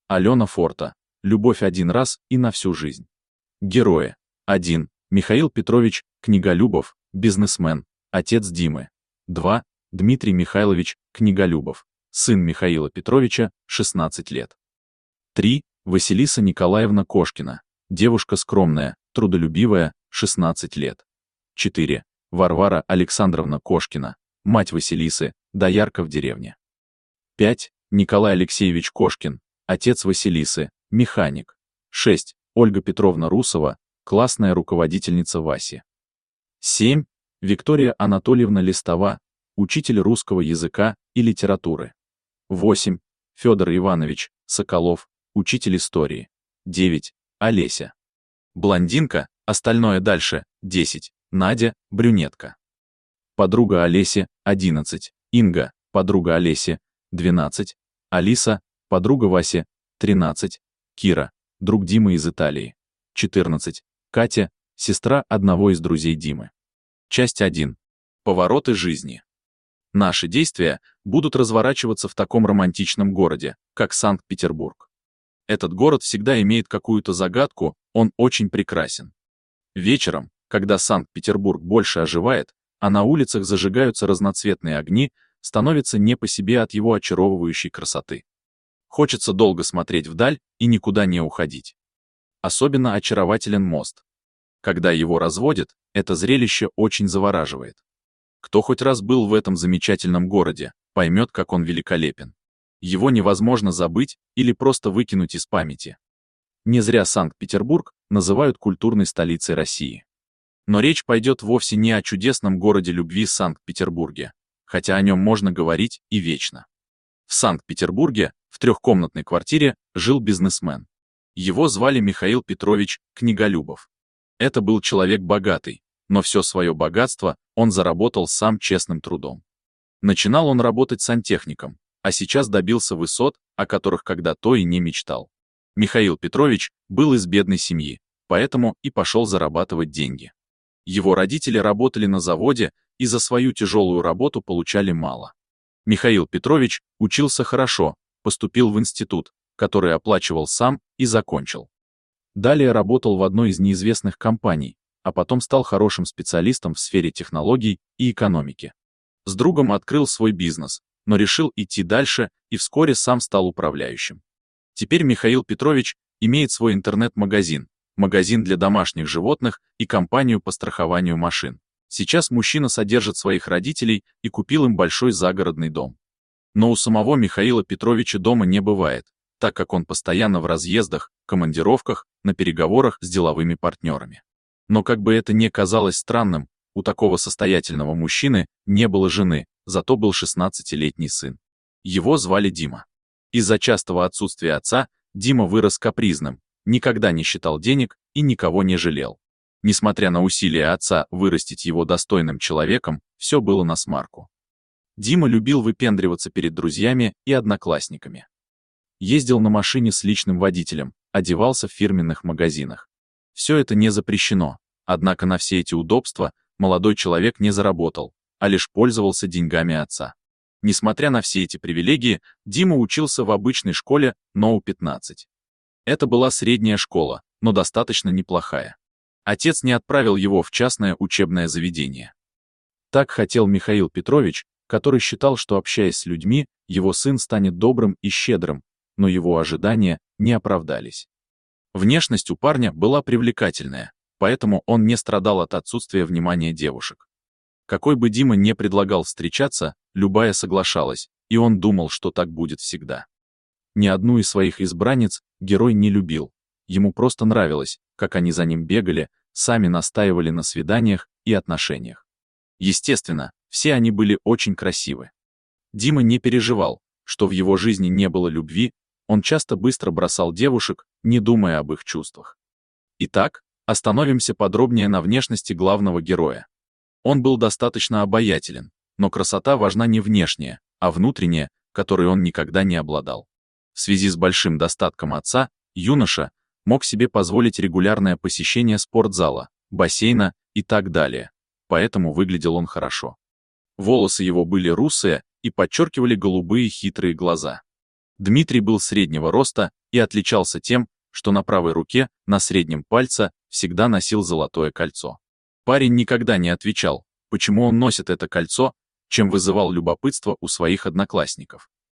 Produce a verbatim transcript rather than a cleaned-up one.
Алена Форта. Любовь один раз и на всю жизнь. Герои. один. Михаил Петрович Книголюбов, бизнесмен, отец Димы. два. Дмитрий Михайлович Книголюбов, сын Михаила Петровича, шестнадцать лет. три. Василиса Николаевна Кошкина, девушка скромная, трудолюбивая, шестнадцать лет. четыре. Варвара Александровна Кошкина, мать Василисы, доярка в деревне. пять. Николай Алексеевич Кошкин, отец Василисы, механик. шесть. Ольга Петровна Русова, классная руководительница Васи. семь. Виктория Анатольевна Листова, учитель русского языка и литературы. восемь. Федор Иванович Соколов, учитель истории. девять. Олеся. Блондинка, остальное дальше. десять. Надя, брюнетка. Подруга Олеси, одиннадцать. Инга, подруга Олеси, двенадцать. Алиса, подруга Васи, тринадцать. Кира, друг Димы из Италии, четырнадцать. Катя, сестра одного из друзей Димы. Часть один. Повороты жизни. Наши действия будут разворачиваться в таком романтичном городе, как Санкт-Петербург. Этот город всегда имеет какую-то загадку, он очень прекрасен. Вечером, когда Санкт-Петербург больше оживает, а на улицах зажигаются разноцветные огни, становится не по себе от его очаровывающей красоты. Хочется долго смотреть вдаль и никуда не уходить. Особенно очарователен мост. Когда его разводят, это зрелище очень завораживает. Кто хоть раз был в этом замечательном городе, поймет, как он великолепен. Его невозможно забыть или просто выкинуть из памяти. Не зря Санкт-Петербург называют культурной столицей России. Но речь пойдет вовсе не о чудесном городе любви Санкт-Петербурге, хотя о нем можно говорить и вечно. В Санкт-Петербурге в трехкомнатной квартире жил бизнесмен. Его звали Михаил Петрович Книголюбов. Это был человек богатый, но все свое богатство он заработал сам честным трудом. Начинал он работать сантехником, а сейчас добился высот, о которых когда-то и не мечтал. Михаил Петрович был из бедной семьи, поэтому и пошел зарабатывать деньги. Его родители работали на заводе и за свою тяжелую работу получали мало. Михаил Петрович учился хорошо, поступил в институт, который оплачивал сам, и закончил. Далее работал в одной из неизвестных компаний, а потом стал хорошим специалистом в сфере технологий и экономики. С другом открыл свой бизнес, но решил идти дальше и вскоре сам стал управляющим. Теперь Михаил Петрович имеет свой интернет-магазин, магазин для домашних животных и компанию по страхованию машин. Сейчас мужчина содержит своих родителей и купил им большой загородный дом. Но у самого Михаила Петровича дома не бывает, так как он постоянно в разъездах, командировках, на переговорах с деловыми партнерами. Но как бы это ни казалось странным, у такого состоятельного мужчины не было жены, зато был шестнадцатилетний сын. Его звали Дима. Из-за частого отсутствия отца Дима вырос капризным, никогда не считал денег и никого не жалел. Несмотря на усилия отца вырастить его достойным человеком, все было насмарку. Дима любил выпендриваться перед друзьями и одноклассниками. Ездил на машине с личным водителем, одевался в фирменных магазинах. Все это не запрещено, однако на все эти удобства молодой человек не заработал, а лишь пользовался деньгами отца. Несмотря на все эти привилегии, Дима учился в обычной школе ноу пятнадцать. Это была средняя школа, но достаточно неплохая. Отец не отправил его в частное учебное заведение. Так хотел Михаил Петрович, который считал, что, общаясь с людьми, его сын станет добрым и щедрым, но его ожидания не оправдались. Внешность у парня была привлекательная, поэтому он не страдал от отсутствия внимания девушек. Какой бы Дима не предлагал встречаться, любая соглашалась, и он думал, что так будет всегда. Ни одну из своих избранниц герой не любил, ему просто нравилось, как они за ним бегали, сами настаивали на свиданиях и отношениях. Естественно, все они были очень красивы. Дима не переживал, что в его жизни не было любви, он часто быстро бросал девушек, не думая об их чувствах. Итак, остановимся подробнее на внешности главного героя. Он был достаточно обаятелен, но красота важна не внешняя, а внутренняя, которой он никогда не обладал. В связи с большим достатком отца, юноша мог себе позволить регулярное посещение спортзала, бассейна и так далее, поэтому выглядел он хорошо. Волосы его были русые и подчеркивали голубые хитрые глаза. Дмитрий был среднего роста и отличался тем, что на правой руке, на среднем пальце, всегда носил золотое кольцо. Парень никогда не отвечал, почему он носит это кольцо, чем вызывал любопытство у своих одноклассников.